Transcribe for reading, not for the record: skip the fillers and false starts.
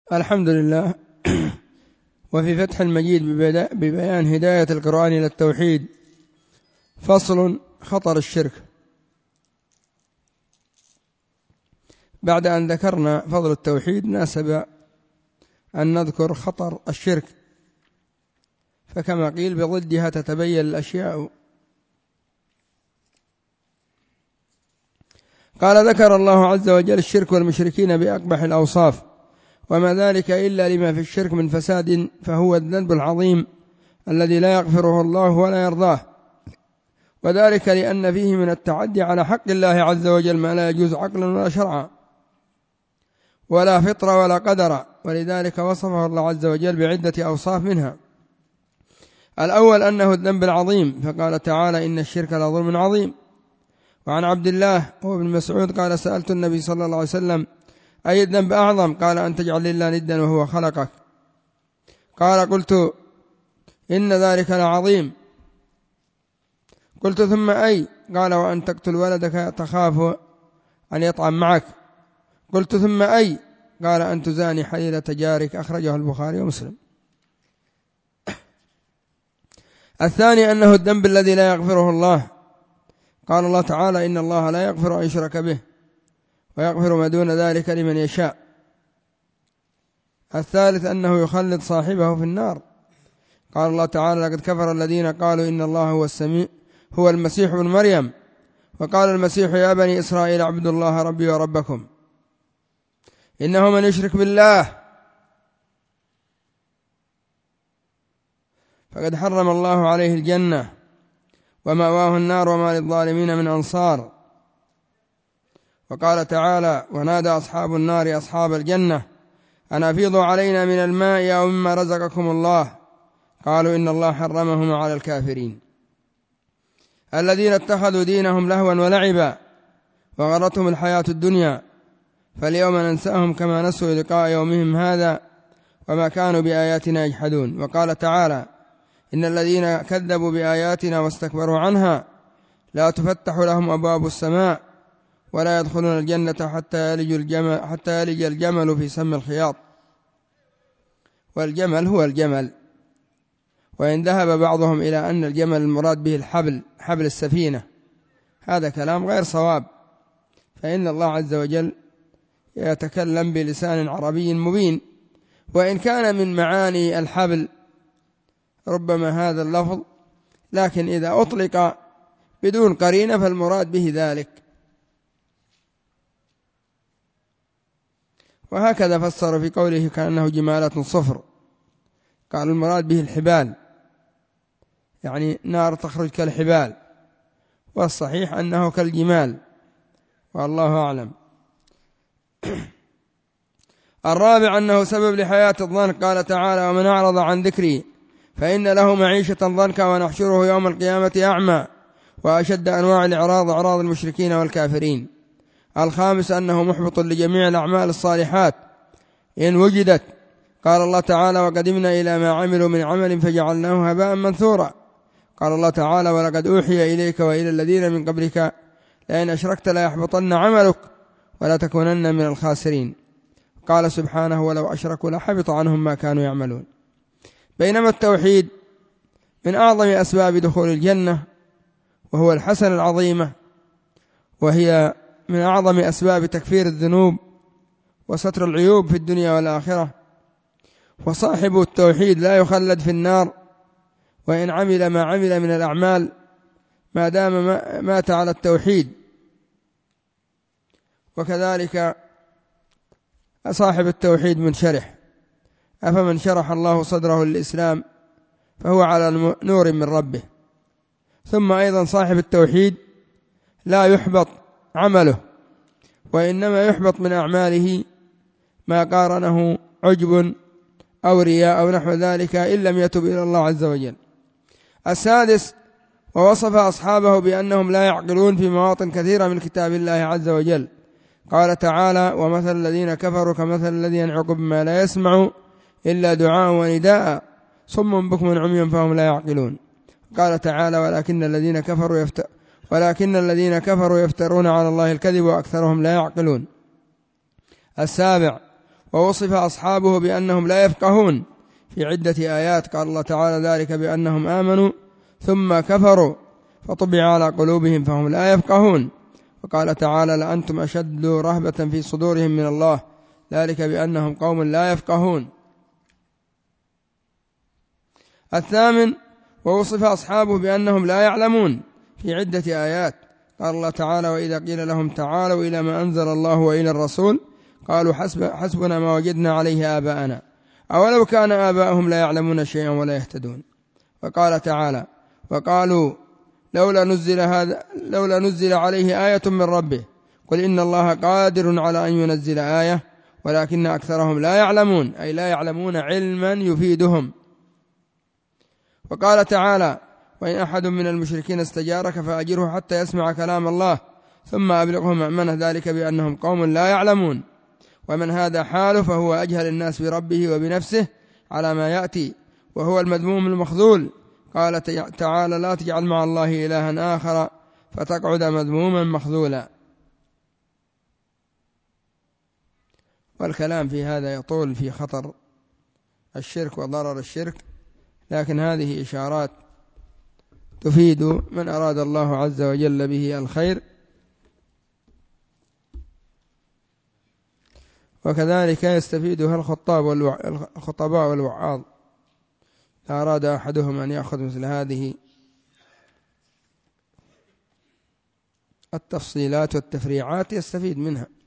الحمد لله. وفي فتح المجيد ببيان هداية القرآن إلى التوحيد. فصل: خطر الشرك. بعد أن ذكرنا فضل التوحيد ناسب أن نذكر خطر الشرك، فكما قيل بضدها تتبين الأشياء. قال: ذكر الله عز وجل الشرك والمشركين بأقبح الأوصاف، وما ذلك إلا لما في الشرك من فساد، فهو الذنب العظيم الذي لا يغفره الله ولا يرضاه، وذلك لأن فيه من التعدي على حق الله عز وجل ما لا يجوز عقلا ولا شرعا ولا فطرة ولا قدرا، ولذلك وصفه الله عز وجل بعدة أوصاف، منها الأول أنه الذنب العظيم، فقال تعالى: إن الشرك لظلم عظيم. وعن عبد الله وابن مسعود قال: سألت النبي صلى الله عليه وسلم: أي الذنب أعظم؟ قال: أن تجعل لله ندا وهو خلقك. قال: قلت: إن ذلك لعظيم. قلت: ثم أي؟ قال: وأن تقتل ولدك تخاف أن يطعم معك. قلت: ثم أي؟ قال: أن تزاني حليلة جارك. أخرجه البخاري ومسلم. الثاني أنه الذنب الذي لا يغفره الله، قال الله تعالى: إن الله لا يغفر أن يشرك به ويغفر ما دون ذلك لمن يشاء. الثالث أنه يخلد صاحبه في النار، قال الله تعالى: لقد كفر الذين قالوا إن الله هو المسيح ابن مريم، وقال المسيح: يا بني إسرائيل اعبدوا الله ربي وربكم إنه من يشرك بالله فقد حرم الله عليه الجنة ومأواه النار وما للظالمين من أنصار. وقال تعالى: ونادى أصحاب النار أصحاب الجنة أن أفيضوا علينا من الماء أو مما رزقكم الله، قالوا إن الله حرمهما على الكافرين الذين اتخذوا دينهم لهوا ولعبا وغرتهم الحياة الدنيا، فاليوم ننساهم كما نسوا لقاء يومهم هذا وما كانوا بآياتنا يجحدون. وقال تعالى: إن الذين كذبوا بآياتنا واستكبروا عنها لا تفتح لهم أبواب السماء ولا يدخلون الجنة حتى يلج الجمل في سم الخياط. والجمل هو الجمل، وإن ذهب بعضهم إلى أن الجمل المراد به الحبل، حبل السفينة، هذا كلام غير صواب، فإن الله عز وجل يتكلم بلسان عربي مبين، وإن كان من معاني الحبل ربما هذا اللفظ، لكن إذا أطلق بدون قرينة فالمراد به ذلك. وهكذا فسر في قوله كأنه جمالة صفر، قال المراد به الحبال، يعني نار تخرج كالحبال، والصحيح أنه كالجمال، والله أعلم. الرابع أنه سبب لحياة الظن، قال تعالى: ومن أعرض عن ذكري فإن له معيشة ضنكا ونحشره يوم القيامة أعمى. وأشد أنواع الإعراض إعراض المشركين والكافرين. الخامس أنه محبط لجميع الأعمال الصالحات إن وجدت، قال الله تعالى: وقدمنا إلى ما عملوا من عمل فجعلناه هباء منثورا. قال الله تعالى: ولقد أوحي إليك وإلى الذين من قبلك لئن أشركت ليحبطن عملك ولا تكونن من الخاسرين. قال سبحانه: ولو أشركوا لحبط عنهم ما كانوا يعملون. بينما التوحيد من أعظم أسباب دخول الجنة، وهو الحسنة العظيمة، وهي من أعظم أسباب تكفير الذنوب وستر العيوب في الدنيا والآخرة. وصاحب التوحيد لا يخلد في النار وإن عمل ما عمل من الأعمال ما دام مات على التوحيد. وكذلك صاحب التوحيد منشرح، أفمن شرح الله صدره للإسلام فهو على نور من ربه. ثم أيضا صاحب التوحيد لا يحبط عمله، وإنما يحبط من أعماله ما قارنه عجب أو رياء أو نحو ذلك إن لم يتب إلى الله عز وجل. السادس ووصف أصحابه بأنهم لا يعقلون في مواطن كثيرة من كتاب الله عز وجل. قال تعالى: ومثل الذين كفروا كمثل الذي ينعق بما لا يسمع إلا دعاء ونداء صم بكم عمي فهم لا يعقلون. قال تعالى: ولكن الذين كفروا يفترون على الله الكذب وأكثرهم لا يعقلون. السابع ووصف أصحابه بأنهم لا يفقهون في عدة آيات. قال الله تعالى ذلك بأنهم آمنوا ثم كفروا فطبع على قلوبهم فهم لا يفقهون. وقال تعالى لأنتم أشد رهبة في صدورهم من الله ذلك بأنهم قوم لا يفقهون. الثامن ووصف أصحابه بأنهم لا يعلمون في عدة آيات. قال الله تعالى وإذا قيل لهم تعالوا إلى ما أنزل الله وإلى الرسول قالوا حسبنا ما وجدنا عليه آباءنا أولو كان آباءهم لا يعلمون شيئا ولا يهتدون. وقال تعالى وقالوا لولا نزل عليه آية من ربه قل إن الله قادر على أن ينزل آية ولكن أكثرهم لا يعلمون أي لا يعلمون علما يفيدهم. وقال تعالى وإن أحد من المشركين استجارك فأجره حتى يسمع كلام الله ثم أبلغه مأمنه ذلك بأنهم قوم لا يعلمون. ومن هذا حاله فهو أجهل الناس بربه وبنفسه على ما يأتي وهو المذموم المخذول. قال تعالى لا تجعل مع الله إلها آخر فتقعد مذموما مخذولا. والكلام في هذا يطول في خطر الشرك وضرر الشرك، لكن هذه إشارات تفيد من أراد الله عز وجل به الخير. وكذلك يستفيدها الخطباء والوعاظ إذا أراد أحدهم أن يأخذ مثل هذه التفصيلات والتفريعات يستفيد منها.